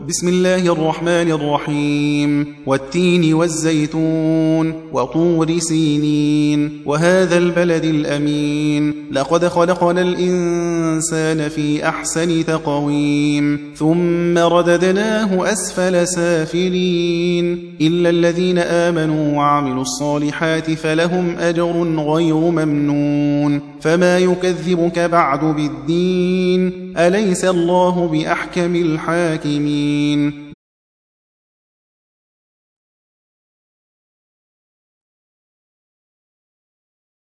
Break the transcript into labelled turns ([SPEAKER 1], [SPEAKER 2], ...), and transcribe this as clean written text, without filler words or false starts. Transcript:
[SPEAKER 1] بسم الله الرحمن الرحيم والتين والزيتون وطور سينين وهذا البلد الأمين لقد خلقنا الإنسان في أحسن تقويم ثم رددناه أسفل سافلين إلا الذين آمنوا وعملوا الصالحات فلهم أجر غير ممنون فما يكذبك بعد بالدين أليس الله بأحكم الحاكمين